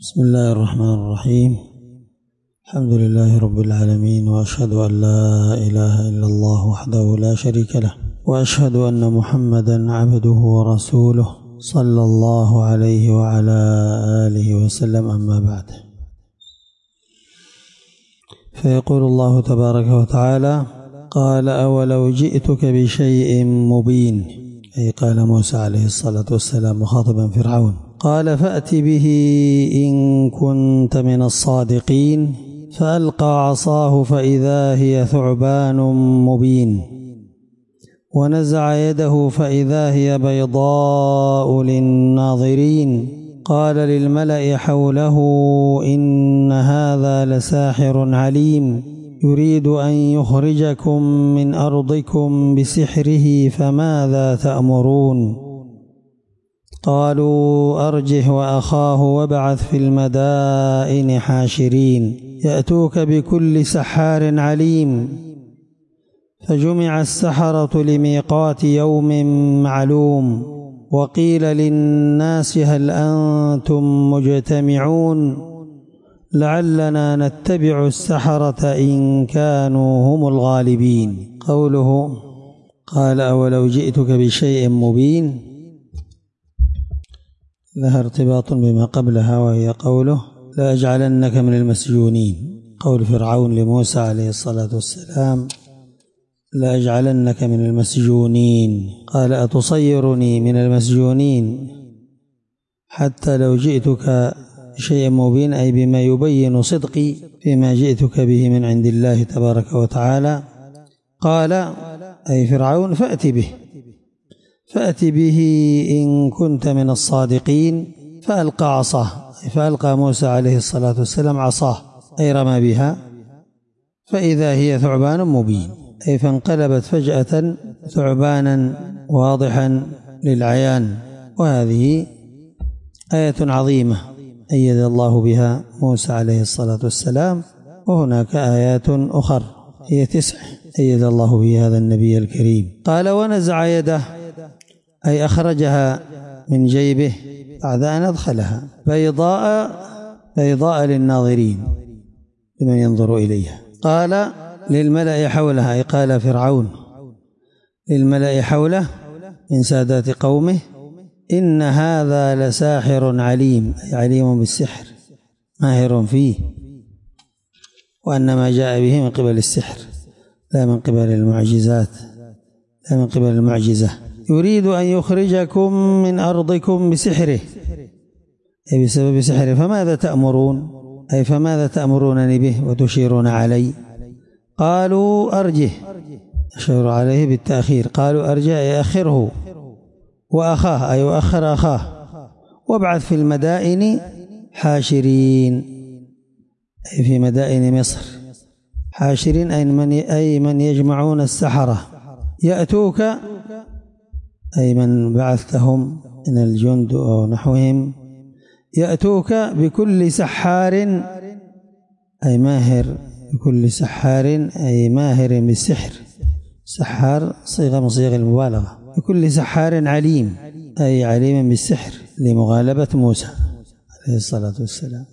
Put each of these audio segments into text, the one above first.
بسم الله الرحمن الرحيم. الحمد لله رب العالمين، وأشهد أن لا إله إلا الله وحده لا شريك له، وأشهد أن محمدا عبده ورسوله صلى الله عليه وعلى آله وسلم. أما بعد، فيقول الله تبارك وتعالى: قال أولو جئتك بشيء مبين، أي قال موسى عليه الصلاة والسلام مخاطبا فرعون، قال فأت به إن كنت من الصادقين، فألقى عصاه فإذا هي ثعبان مبين، ونزع يده فإذا هي بيضاء للناظرين، قال للملأ حوله إن هذا لساحر عليم، يريد أن يخرجكم من أرضكم بسحره فماذا تأمرون؟ قالوا أرجه وأخاه وابعث في المدائن حاشرين يأتوك بكل سحار عليم. فجمع السحرة لميقات يوم معلوم، وقيل للناس هل أنتم مجتمعون لعلنا نتبع السحرة إن كانوا هم الغالبين. قوله قال أولو جئتك بشيء مبين لها ارتباط بما قبلها، وهي قوله لأجعلنك من المسجونين. قول فرعون لموسى عليه الصلاة والسلام لأجعلنك من المسجونين، قال أتصيرني من المسجونين حتى لو جئتك بشيء مبين، أي بما يبين صدقي فيما جئتك به من عند الله تبارك وتعالى. قال أي فرعون فأت به إن كنت من الصادقين. فألقى عصاه، فألقى موسى عليه الصلاة والسلام عصاه، أي رمى بها، فإذا هي ثعبان مبين، أي فانقلبت فجأة ثعبانا واضحا للعيان. وهذه آية عظيمة أيد الله بها موسى عليه الصلاة والسلام، وهناك آيات أخر هي 9 أيد الله بها هذا النبي الكريم. قال ونزع يده، أي أخرجها من جيبه بعد أن أدخلها، بيضاء للناظرين لمن ينظر إليها. قال للملأ حولها، أي قال فرعون للملأ حوله من سادات قومه إن هذا لساحر عليم، أي عليم بالسحر ماهر فيه، وأن ما جاء به من قبل السحر لا من قبل المعجزات، لا من قبل المعجزة. يريد أن يخرجكم من أرضكم بسحره، أي بسبب سحره. فماذا تأمرون، أي فماذا تأمرونني به وتشيرون علي؟ قالوا أرجه، أشير عليه بالتأخير، قالوا أرجه أي أخره، وأخاه أي وأخر أخاه، وابعث في المدائن حاشرين، أي في مدائن مصر، حاشرين أي من يجمعون السحرة، يأتوك أي من بعثتهم من الجند أو نحوهم، يأتوك بكل سحار أي ماهر، بكل سحار أي ماهر بالسحر، سحار صيغة من صيغ المبالغة، بكل سحار عليم أي عليم بالسحر لمغالبة موسى عليه الصلاة والسلام.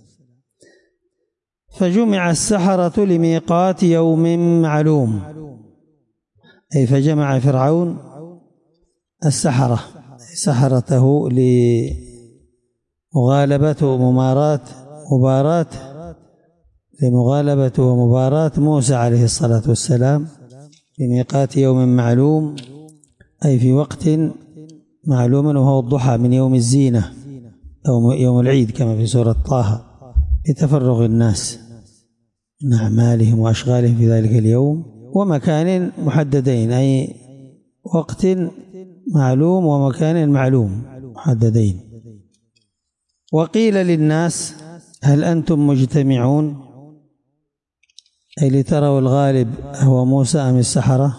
فجمع السحرة لميقات يوم معلوم، أي فجمع فرعون السحرة سحرته لمغالبة ومباراة موسى عليه الصلاة والسلام بميقات يوم معلوم، أي في وقت معلوم، وهو الضحى من يوم الزينة أو يوم العيد كما في سورة طه، لتفرغ الناس من أعمالهم وأشغالهم في ذلك اليوم، ومكان محددين، أي وقت معلوم ومكان معلوم محددين. وقيل للناس هل أنتم مجتمعون، أي لتروا الغالب هو موسى أم السحرة؟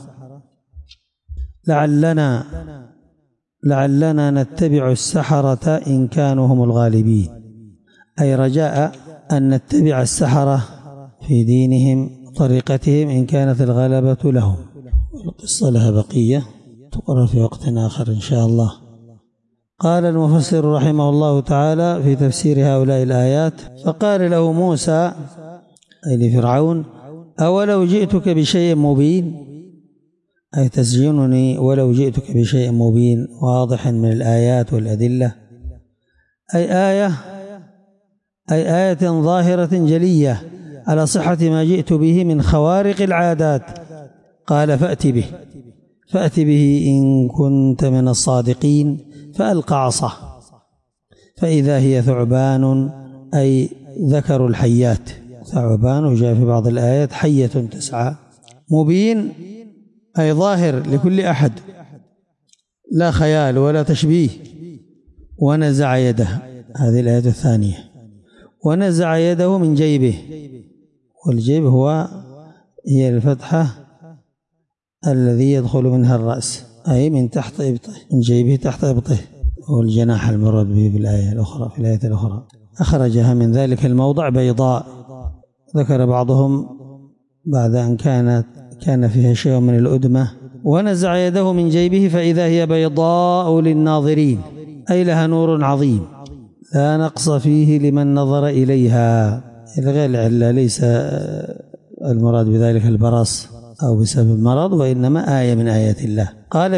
لعلنا نتبع السحرة إن كانوا هم الغالبين، أي رجاء أن نتبع السحرة في دينهم وطريقتهم إن كانت الغلبة لهم. القصة لها بقية تقرر في وقت آخر إن شاء الله. قال المفسر رحمه الله تعالى في تفسير هؤلاء الآيات: فقال له موسى أي لفرعون: أولو جئتك بشيء مبين، أي تسجنني ولو جئتك بشيء مبين واضح من الآيات والأدلة، أي آية ظاهرة جلية على صحة ما جئت به من خوارق العادات. قال: فأت به إن كنت من الصادقين. فألقى عصاه فإذا هي ثعبان، أي ذكر الحيات، ثعبان، وجاء في بعض الآيات حية تسعى. مبين أي ظاهر لكل أحد، لا خيال ولا تشبيه. ونزع يده، هذه الآية الثانية، ونزع يده من جيبه، والجيب هي الفتحة الذي يدخل منها الرأس، أي من تحت إبطه، من جيبه تحت إبطه، والجناح المراد به بالآية الأخرى. في الآية الأخرى أخرجها من ذلك الموضع بيضاء، ذكر بعضهم بعد أن كان فيها شيء من الأدمة. ونزع يده من جيبه فإذا هي بيضاء للناظرين، أي لها نور عظيم لا نقص فيه لمن نظر إليها. الغير العلة ليس المراد بذلك البرص أو بسبب مرض، وإنما آية من آيات الله.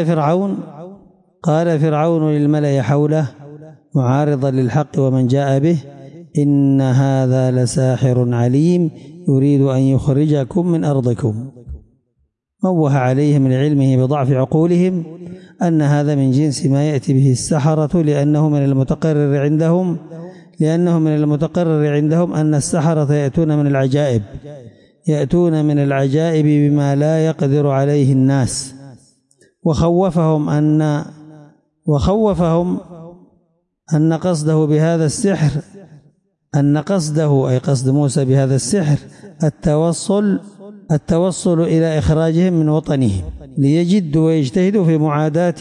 قال فرعون للملأ حوله معارضا للحق ومن جاء به: إن هذا لساحر عليم يريد أن يخرجكم من أرضكم. موه عليهم لعلمه بضعف عقولهم أن هذا من جنس ما يأتي به السحرة، لأنه من المتقرر عندهم أن السحرة يأتون من العجائب بما لا يقدر عليه الناس. وخوفهم أن قصده بهذا السحر، أي قصد موسى بهذا السحر التوصل إلى إخراجهم من وطنهم، ليجدوا ويجتهدوا في معاداة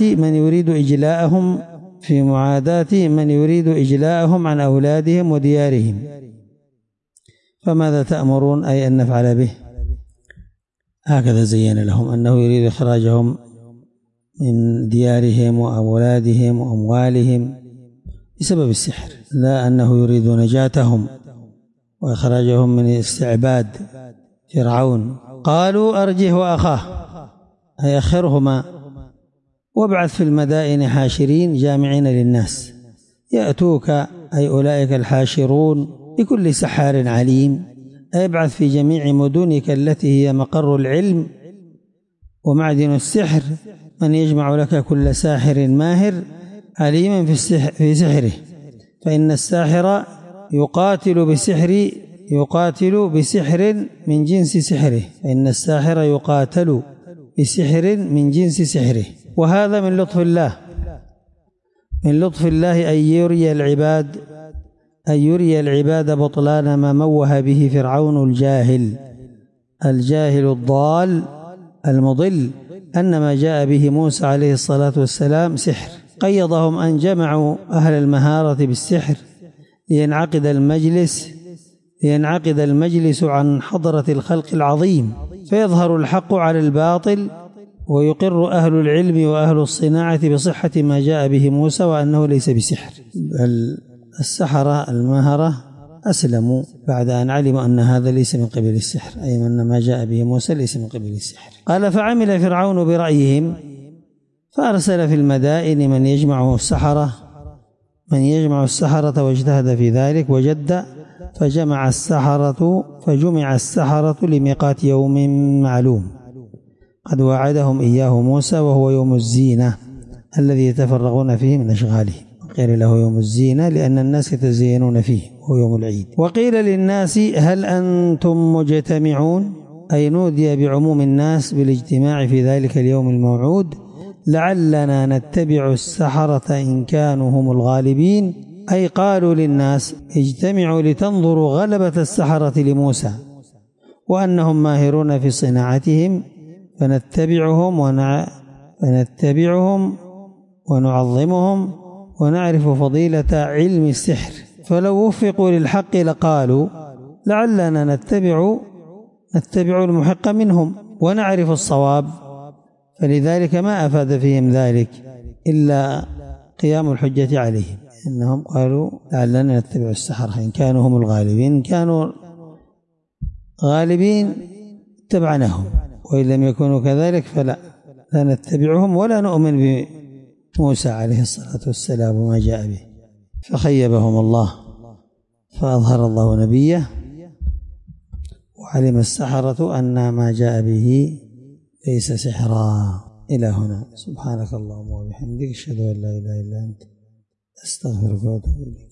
من يريد إجلاءهم عن أولادهم وديارهم. فماذا تأمرون، أي أن نفعل به؟ هكذا زين لهم أنه يريد إخراجهم من ديارهم وأولادهم وأموالهم بسبب السحر، لا أنه يريد نجاتهم وإخراجهم من استعباد فرعون. قالوا: أرجه وأخاه، أي أخرهما، وابعث في المدائن حاشرين جامعين للناس يأتوك، أي أولئك الحاشرون، بكل سحار عليم. ابعث في جميع مدنك التي هي مقر العلم ومعدن السحر من يجمع لك كل ساحر ماهر عليم في سحره، فإن الساحر يقاتل بسحر من جنس سحره، وهذا من لطف الله أن يري العباد بطلان ما موه به فرعون الجاهل الضال المضل، أن ما جاء به موسى عليه الصلاة والسلام سحر. قيضهم أن جمعوا أهل المهارة بالسحر لينعقد المجلس عن حضرة الخلق العظيم، فيظهر الحق على الباطل، ويقر أهل العلم وأهل الصناعة بصحة ما جاء به موسى وأنه ليس بسحر. السحرة الماهرة أسلموا بعد أن علموا أن هذا ليس من قبل السحر، أي أن ما جاء به موسى ليس من قبل السحر. قال: فعمل فرعون برأيهم فأرسل في المدائن من يجمع السحرة واجتهد في ذلك وجد، فجمع السحرة لميقات يوم معلوم قد وعدهم إياه موسى، وهو يوم الزينة الذي يتفرغون فيه من أشغالهم. قيل له يوم الزينة لأن الناس يتزينون فيه، هو يوم العيد. وقيل للناس: هل أنتم مجتمعون، أي نودي بعموم الناس بالاجتماع في ذلك اليوم الموعود، لعلنا نتبع السحرة إن كانوا هم الغالبين، أي قالوا للناس: اجتمعوا لتنظروا غلبة السحرة لموسى وأنهم ماهرون في صناعتهم، فنتبعهم ونعظمهم ونعرف فضيلة علم السحر. فلو وفقوا للحق لقالوا: لعلنا نتبع المحق منهم ونعرف الصواب، فلذلك ما أفاد فيهم ذلك إلا قيام الحجة عليهم، إنهم قالوا لعلنا نتبع السحرة إن كانوا هم الغالبين، إن كانوا غالبين اتبعناهم، وإن لم يكونوا كذلك فلا نتبعهم ولا نؤمن بموسى عليه الصلاة والسلام وما جاء به. فخيبهم الله، فأظهر الله نبيه، وعلم السحرة أن ما جاء به ليس سحرا. إلى هنا. سبحانك اللهم وبحمدك، أشهد أن لا إله إلا أنت، أستغفرك وأتوب إليك.